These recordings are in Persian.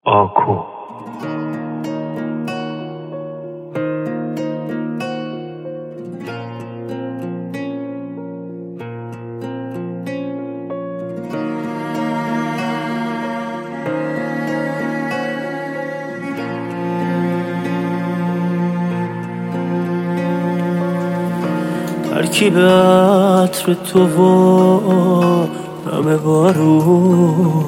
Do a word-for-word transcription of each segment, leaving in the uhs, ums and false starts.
آکو ترکیب عطر تو و نم بارون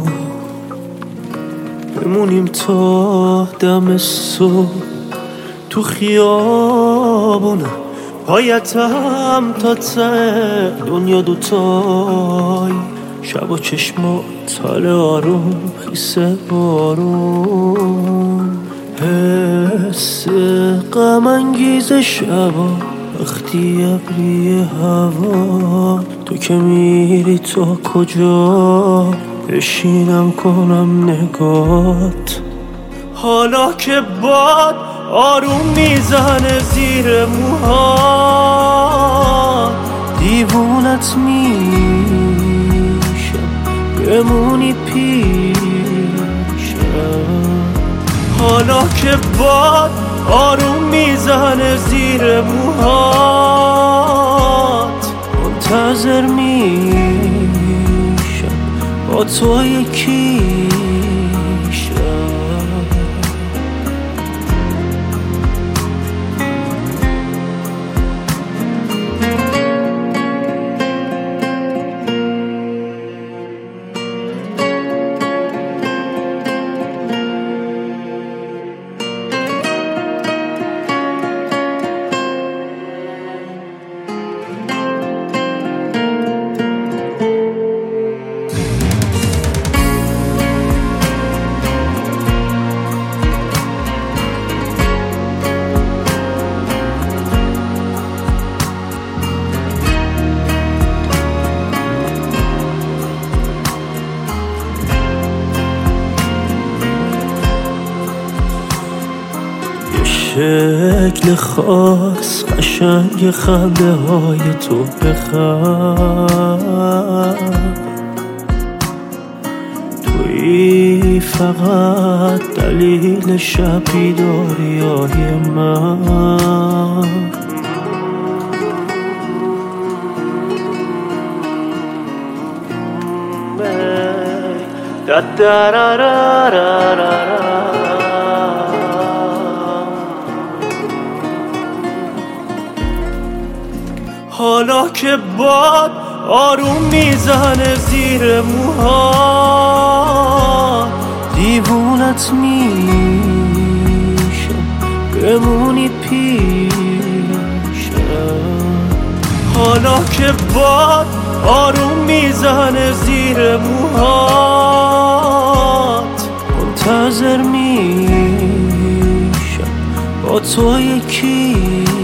بمونیم تا دم صبح تو خیابونه، پایتم تا ته دنیا دوتای شب و چشمات حال آروم خیسه بارون، حس غم انگیز شبا وقتی ابری هوا تو که میری تا کجا بشینم کنم نگات. حالا که باد آروم میزنه زیر موها دیوونت میشم بمونی پیشم. حالا که باد آروم میزنه زیر موهات منتظر میشم با تو یکی شم. شکل خاص قشنگ خنده های تو بخند، توی فقط دلیل شب بیداری های من. دا دا را را را را. حالا که باد آروم میزنه زیر موها دیوونت میشم بمونی پیشم. حالا که باد آروم میزنه زیر موهات منتظر میشم با تو یکی